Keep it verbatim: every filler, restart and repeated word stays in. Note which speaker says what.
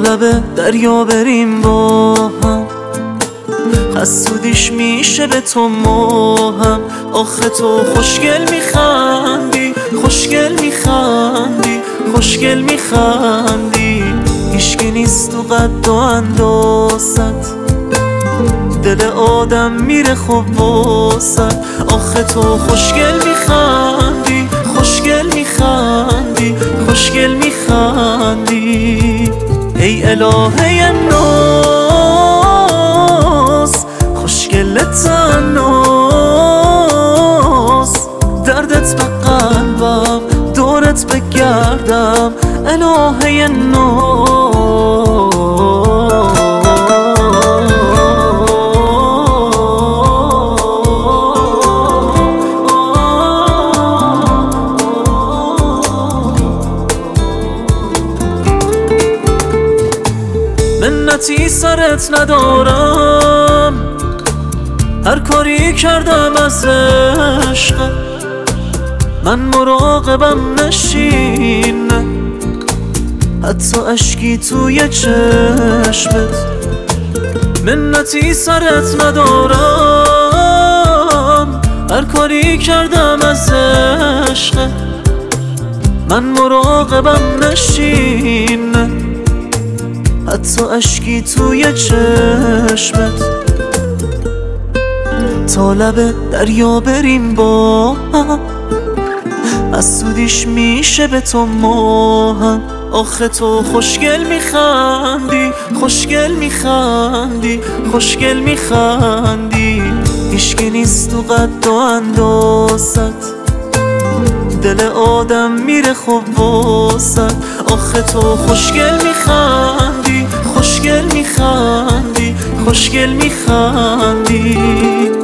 Speaker 1: لب دریا بریم با هم، حسودیش میشه به تو ماهم. آخه تو خوشگل میخندی، خوشگل میخندی، خوشگل میخندی. هیشکی نیست تو قد و اندازت، دل آدم میره خوب واسد. آخه تو خوشگل میخندی، خوشگل میخندی، خوشگل میخندی. ای الهه ناز، خوشگل تناز، دردت به قلبم، دورت بگردم. الهه ناز، منتی سرت ندارم، هر کاری کردم از عشق من مراقبم نشین. حتی اشکی توی چشمت، منتی سرت ندارم، هر کاری کردم از عشق من مراقبم نشین. حتی اشکی توی چشمت، تا لب دریا بریم با هم، حسودیش میشه به تو ماهم. آخه تو خوشگل میخندی، خوشگل میخندی، خوشگل میخندی. هیشکی نیست تو قد و اندازت، دل آدم میره خوب واسد. آخه تو خوشگل میخندی، خوشگل میخندی، خوشگل میخندی.